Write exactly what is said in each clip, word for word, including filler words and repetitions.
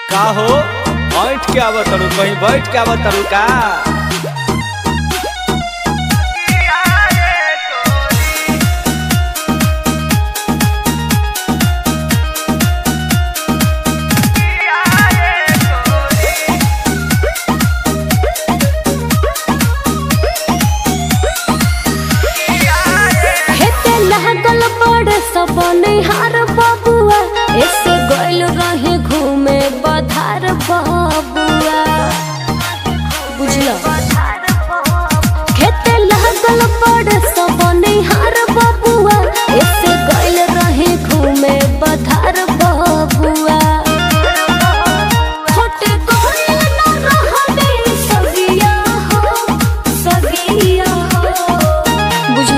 का हो बैठ के आवत तारू कहीं बैठ के आवत तारू का हार बबुआ ऐसे गइल रहे घूमे बधार बबुआ बुझल खेते लागल बड़ सब हार बबुआ ऐसे गइल रहे घूमे बधार बबुआ छोटे गइल ना रहबे सगिया हो सगिया हो बुझल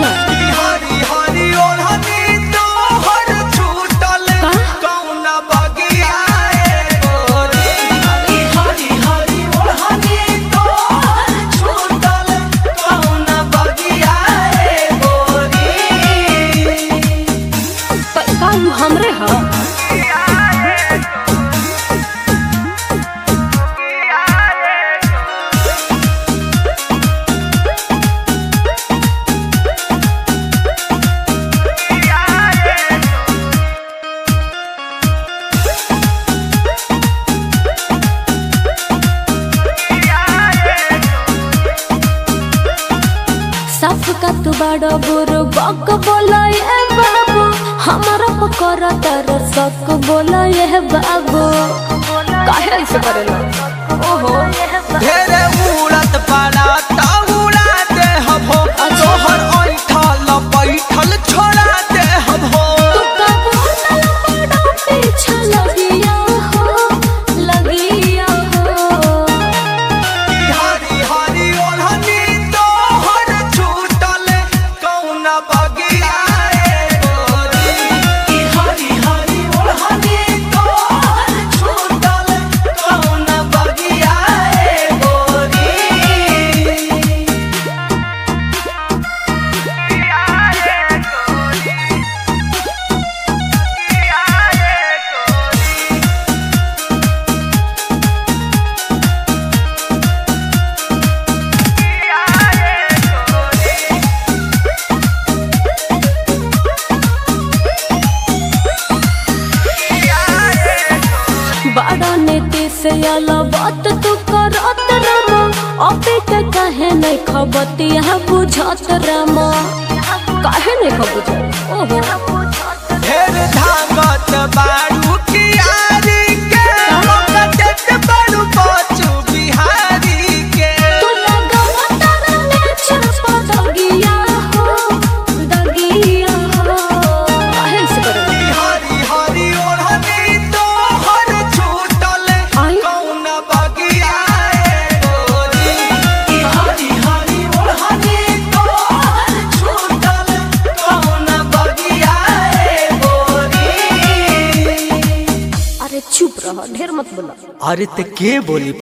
हमरे हा साफ का तू बड़ा बुरु बक बोला ये बाबू हमारा पकड़ा तर सक बोला ये बाबू काहे ऐसे करेला ओहो ढेरे उड़त पाला ता उड़ा दे हबो तोहर ऐठल बैठल छोड़ा दे हबो तू का बोला बड़ा पीछा लगिया हो लगिया हो हरी हरी ओढ़नी तोहर छूटल कौन बगिया बड़ा नीति से आला बात तू करत रमा अबे के काहे नहीं खबतिया बुझत रमा काहे नहीं खबुझत ओहो ढेर धागत बारू कियारी के मकत बारू बचू बिहारी के तू लगावा तारा ने छपा दगिया हो दगिया हो काहे से करे हरी हरी ओढ़नी तोहर छूटल कौन बगिया गोरी हरी हरी ओढ़नी तोहर छूटल कौन बगिया गोरी अरे चुप रह ढेर मत बोला अरे ते के बोली